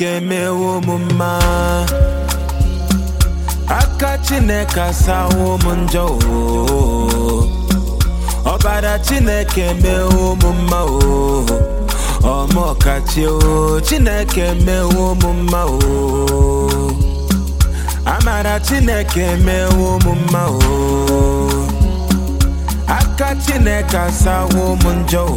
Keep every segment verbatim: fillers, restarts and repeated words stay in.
Chineke mewo mumma Aka Chineke asawo munjo Obara Chineke mewo mumma o Omo kachi o Chineke mewo mumma o Amara Chineke mewo mumma o Aka Chineke asawo munjo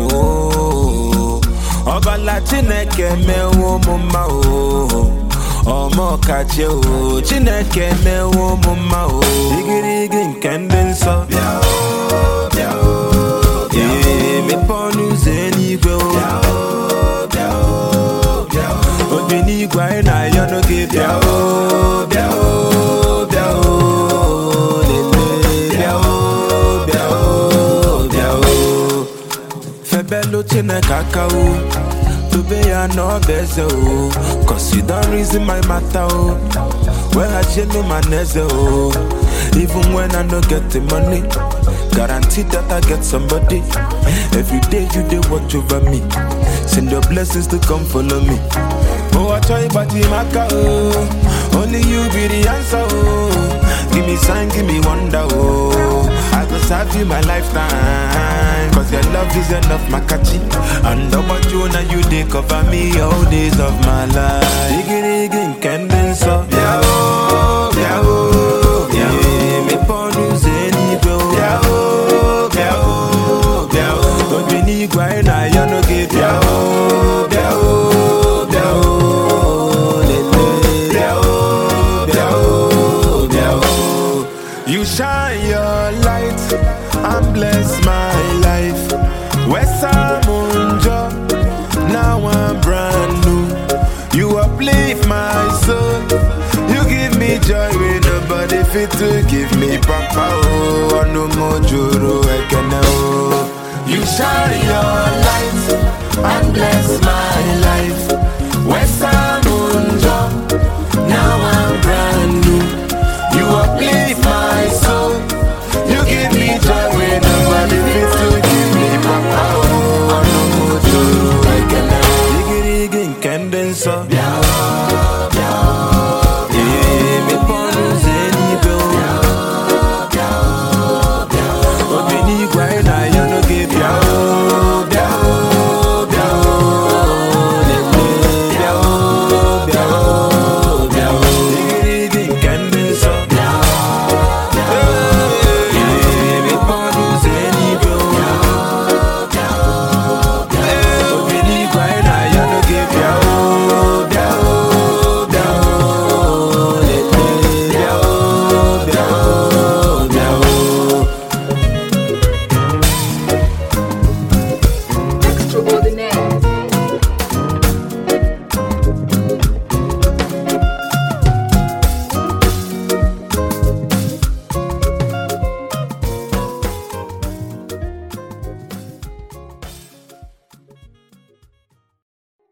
Obala Chineke mewo mumma o Omo kachi o Chineke mewo mumma o Igirigi nke ndị nsọ bịa o bịa o bịa o mepe ọnụ ụzọ eluigwe o bịa o bịa o bịa o obi n'igwe anyị na-ayọ n'oge bịa o bịa o bịa o lele bịa o bịa o bịa o febelu Chineke aka o Tobe ya no beze o Cause you don't reason my matter o When I chill my neze o Even when I don't get the money Guarantee that I get somebody Every day you dey watch over me Send your blessings to come follow me Oh I try but you maka o Only you be the answer o Give me sign, give me wonder oh I go serve you my lifetime Cause your love is enough makachi And about you now you dey cover me all days of my life Iggy iggy nkende so Bia o, bia o, bia o Me ponu zeni bro Bia o, bia o, bia o Obi ni gwa na yo no ge bia o, bia o, bia o Lele bia o, bia o, bia o You shine your light and bless my life Wesamunjo, now I'm brand new You uplift my soul You give me joy when nobody fit to give me papa oh no more juru ekene oh You shine your light and bless